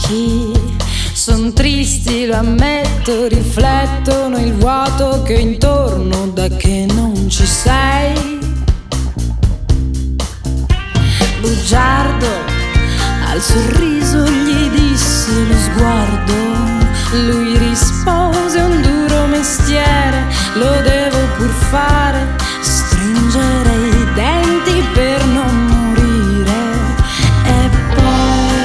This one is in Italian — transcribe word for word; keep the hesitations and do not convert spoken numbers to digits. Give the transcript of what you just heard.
occhi son tristi, lo ammetto, riflettono il vuoto che ho intorno da che non ci sei. Bugiardo, al sorriso gli dissi lo sguardo, lui rispose: un duro mestiere, lo devo pur fare.